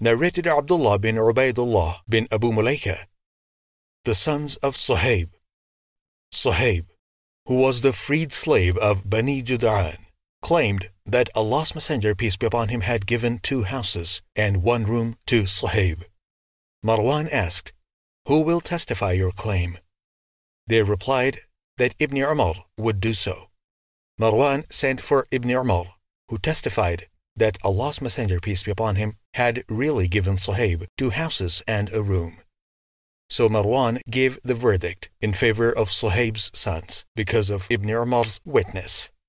narrated Abdullah bin Ubaidullah bin Abu Mulaika, the sons of Suhaib. Suhaib, who was the freed slave of Bani Jud'an, claimed that Allah's Messenger, peace be upon him, had given 2 houses and 1 room to Suhaib. Marwan asked, "Who will testify your claim?" They replied that Ibn Umar would do so. Marwan sent for Ibn Umar, who testified that Allah's Messenger, peace be upon him, had really given Suhaib 2 houses and a room. So Marwan gave the verdict in favor of Suhaib's sons because of Ibn Umar's witness.